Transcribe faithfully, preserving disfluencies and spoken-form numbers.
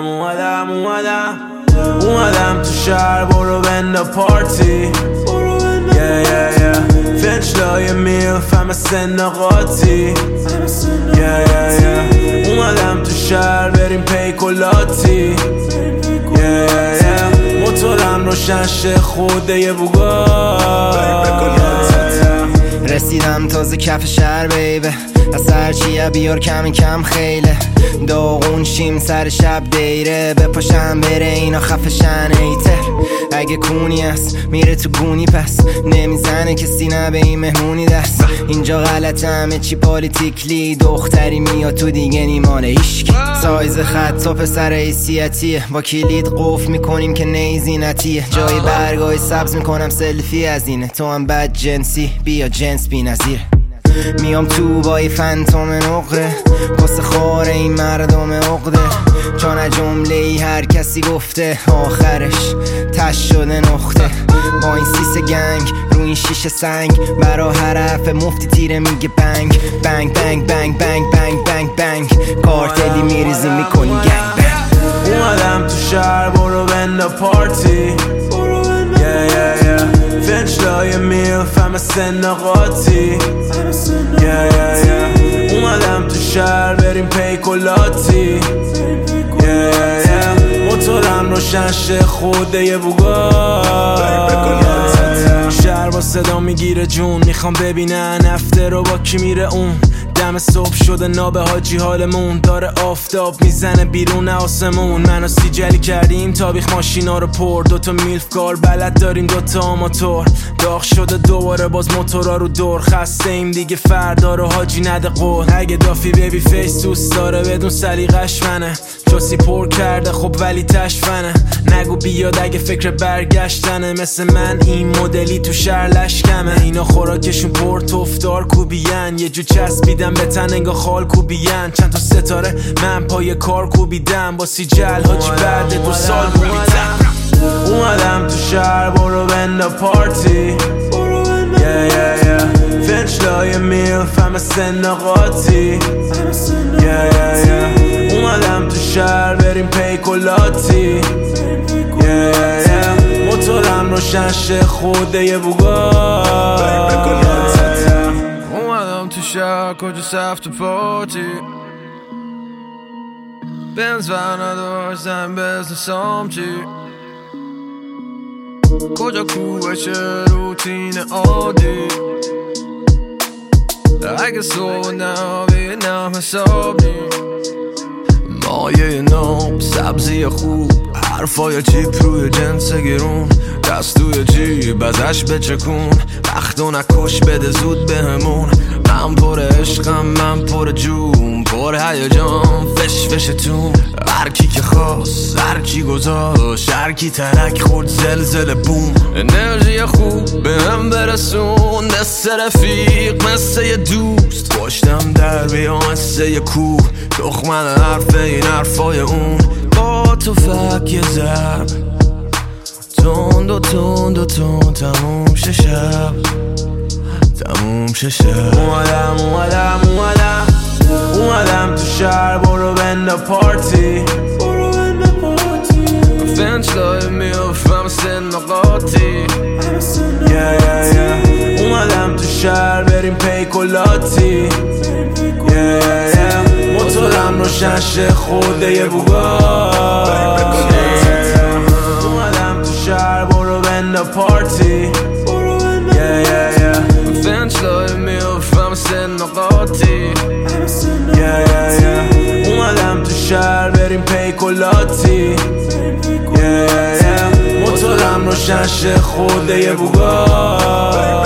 اومدم اومدم اومدم اومدم تو شهر برو بنده پارتی yeah, yeah, yeah. فنچلای میلف همه سن قاطی yeah, yeah, yeah. اومدم تو شهر بریم پیکولاتی yeah, yeah, yeah. موتورم روشن شه خوده یه بوگا رسیدم تازه کف شهر بیبه از هرچیه بیار کمی کم خیله داغون شیم سر شب دیره بپاشم بره اینا خفشن ایتر اگه کونی هست میره تو گونی پس نمیزنه کسی نه به این مهمونی دست اینجا غلط همه چی پالیتیکلی دختری میاد تو دیگه نیمانه ایشکی سایز خط و پسر حیثیتیه با کلید قفل میکنیم که نیزینتیه جای برگای سبز میکنم سلفی از اینه تو هم بد جنسی بیا جنس بی نظیره میام تو با یه فنتوم نقره کس خاره این مردم عقده چون جمله ای هر کسی گفته آخرش تش شده نقطه با این سیس گنگ رو این شیشه سنگ برا حرف مفتی تیره میگه بنگ بنگ بنگ بنگ بنگ بنگ بنگ بنگ کارتلی میریزی میکنی گنگ بنگ اومدم تو شهر برو بنده پارتی yeah, yeah, yeah. فنچلای میلف همه سن قاطی yeah, yeah, yeah. اومدم تو شهر بریم پیکولاتی yeah, yeah, yeah. موتورم روشن شه خوده یه بوگا شهر با صدا میگیره جون میخوام ببینن افته رو با کی میره اون دم صبح شده ناب حاجی حالمون داره آفتاب میزنه بیرون آسمون منو سیجلی کردیم تابیخ ماشینا رو پر دوتا میلف کار بلد داریم دوتا آماتور داغ شده دوباره باز موتورا رو دور خسته ایم دیگه فردا رو حاجی نده قول اگه دافی بیبی فیس دوست داره بدون سلیقش منه چاسی پر کرده خب ولی تشفنه نگو بیاد اگه فکر برگشتنه مثل من این مدلی تو شهر لشکمه اینا خوراکشون پر تفدار کوبیان یه جو چسبیدم به تن انگا خال کوبیان چند تا ستاره من پای کار کوبیدم با سی جل حاجی بعد دو سال کوبیدم اومدم تو شهر برو بنده پارتی yeah, yeah, yeah. فنچلای میلف همه سن قاطی yeah, yeah, yeah. اومدم تو شهر بریم پیکولاتی yeah, yeah, yeah. موتورم روشن شه خوده یه بوگا اومدم تو شهر کجا سفت پارتی بنز و نداشتم بزن سامچی کجا کوبشه روتین عادی اگه صبح نبینم حساب نی مایه نام سبزی خوب حرفای چیپ روی جنس گرون دست توی جیب ازش بچکون وقتو نکش بده زود بهمون من پر عشقم من پر جون پر هیجان فش فشتون هر کی که خواست هر کی گذاشت هر کی ترک خورد زلزله بوم انرژی خوب به هم برسون مثل رفیق مثل یه دوست پشتم در بیام مثل یه کوه تخمن حرف این حرفای اون با تو فک یه ضرب تند و تند و تند تموم شه شب تموم شه شب اومدم اومدم اومدم اومدم تو شهر برو بنده پارتی فنچلای میافم سن قاطی yeah, yeah, yeah. اومدم تو شهر بریم پیکولاتی yeah, yeah, yeah. موتورم روشن شه خوده یه بوگا اومدم تو شهر برو بنده پارتی yeah, yeah, yeah. فنچلای میافم سن قاطی yeah, yeah, yeah. اومدم تو شهر بریم پیکولاتی yeah, yeah, yeah. موتورم روشن شه خوده یه بوگا